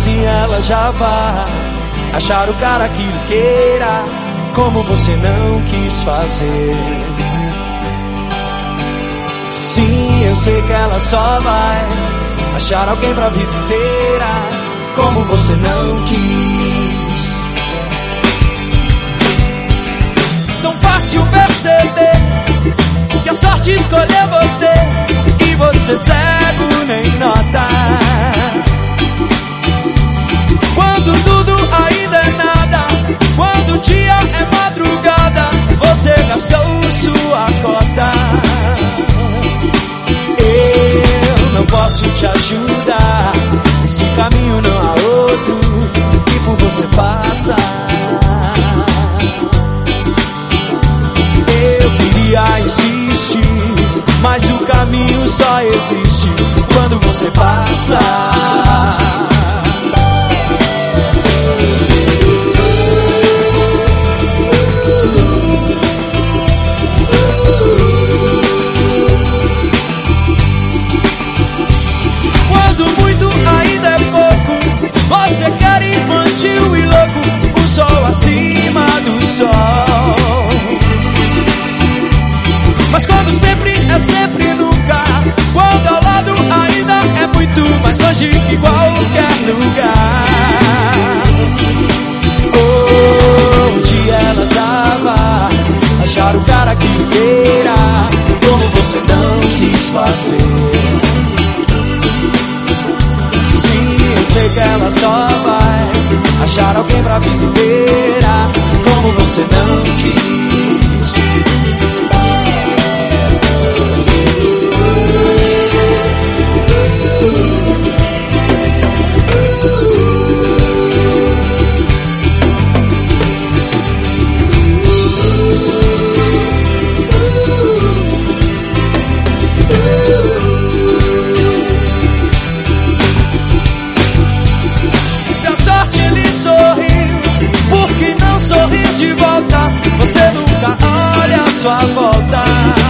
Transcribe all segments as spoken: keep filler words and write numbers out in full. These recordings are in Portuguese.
assim ela já vai achar o cara que lhe queira, como você não quis fazer. Sim, eu sei que ela só vai achar alguém pra vida inteira, como você não quis. Tão fácil perceber que a sorte escolheu você, e você cego nem nota. Quando tudo ainda é nada, quando o dia é madrugada, você gastou sua cota. Eu não posso te ajudar, esse caminho não há outro que por você passa. Eu queria insistir, mas o caminho só existe quando você passa. Você quer infantil e louco, o sol acima do sol. Mas quando sempre é sempre nunca, quando ao lado ainda é muito mais longe que qualquer lugar. Oh, um dia ela já vai achar o cara que lhe queira, como você não quis fazer. Eu sei que ela só vai achar alguém pra vida inteira, como você não quis. De volta, você nunca olha a sua volta.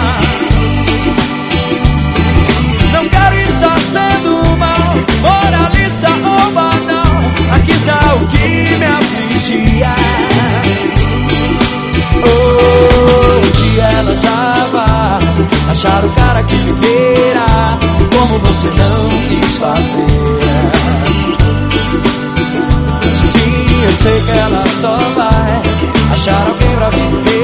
Não quero estar sendo mal, moralista ou banal, aqui está o que me afligia. Oh, um dia ela já vai achar o cara que lhe queira, como você não quis fazer. Sim, eu sei que ela só vai achar alguém pra viver.